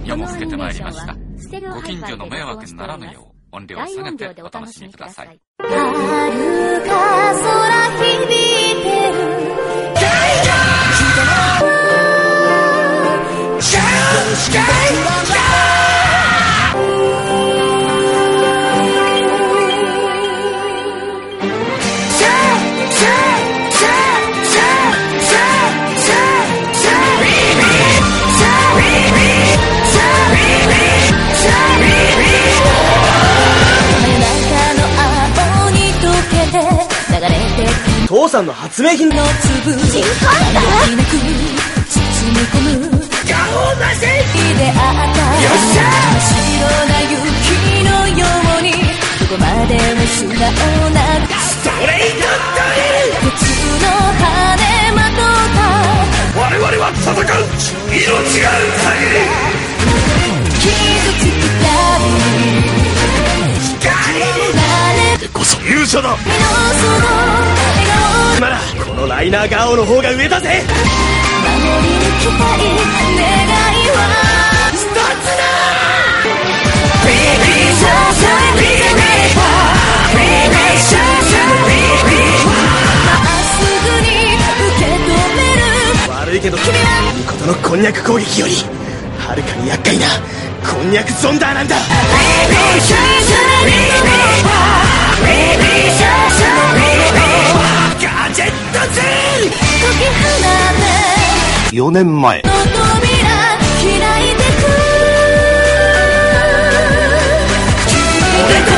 夜も更けてまいりました。ご近所の迷惑にならぬよう音量を下げてお楽しみください。 遥か空響いてる父さんの発明品の粒包み込むガオーなしであったよっしゃ真っ白な雪のようにどこまでも素直なストレイトドリル鉄の羽まとった我々は戦う命がある限り傷つくたび光こそ勇者だならこのライナーガオの方が上だぜ守り抜きたい願いは一つだすぐに受け止める悪いけど君はいいことのこんにゃく攻撃よりはるかに厄介なこんにゃくゾンダーなんだガジェットゼール4年前扉開いてく